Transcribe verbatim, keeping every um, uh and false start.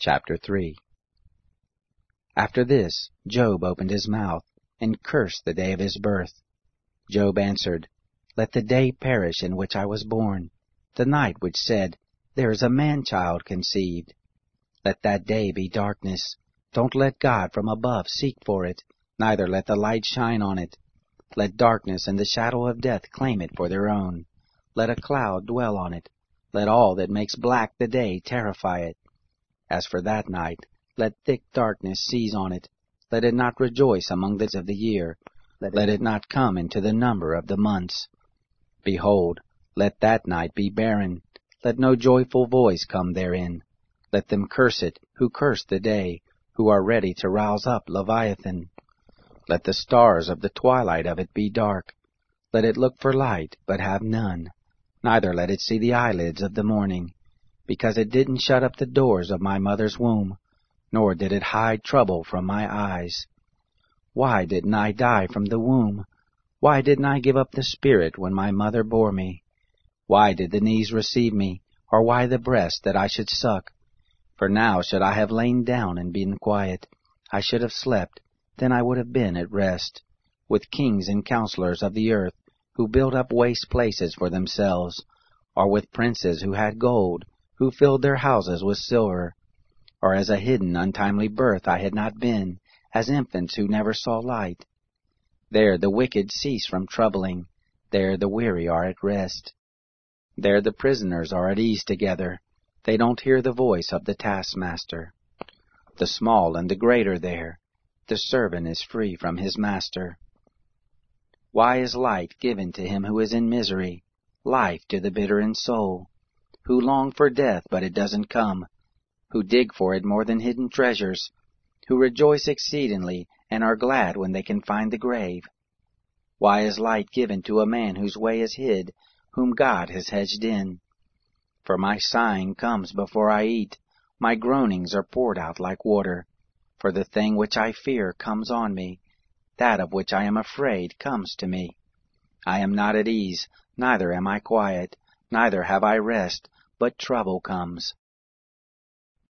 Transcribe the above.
Chapter three. After this, Job opened his mouth, and cursed the day of his birth. Job answered, Let the day perish in which I was born, the night which said, There is a man-child conceived. Let that day be darkness. Don't let God from above seek for it, neither let the light shine on it. Let darkness and the shadow of death claim it for their own. Let a cloud dwell on it. Let all that makes black the day terrify it. As for that night, let thick darkness seize on it. Let it not rejoice among the days of the year. Let, let it not come into the number of the months. Behold, let that night be barren. Let no joyful voice come therein. Let them curse it, who curse the day, who are ready to rouse up Leviathan. Let the stars of the twilight of it be dark. Let it look for light, but have none. Neither let it see the eyelids of the morning. Because it didn't shut up the doors of my mother's womb, nor did it hide trouble from my eyes. Why didn't I die from the womb? Why didn't I give up the spirit when my mother bore me? Why did the knees receive me, or why the breast that I should suck? For now should I have lain down and been quiet. I should have slept, then I would have been at rest, with kings and counselors of the earth, who built up waste places for themselves, or with princes who had gold, who filled their houses with silver. Or as a hidden untimely birth I had not been, as infants who never saw light. There the wicked cease from troubling, there the weary are at rest. There the prisoners are at ease together, they don't hear the voice of the taskmaster. The small and the great are there, the servant is free from his master. Why is light given to him who is in misery, life to the bitter in soul, who long for death but it doesn't come, who dig for it more than hidden treasures, who rejoice exceedingly and are glad when they can find the grave? Why is light given to a man whose way is hid, whom God has hedged in? For my sighing comes before I eat, my groanings are poured out like water. For the thing which I fear comes on me, that of which I am afraid comes to me. I am not at ease, neither am I quiet, neither have I rest, but trouble comes.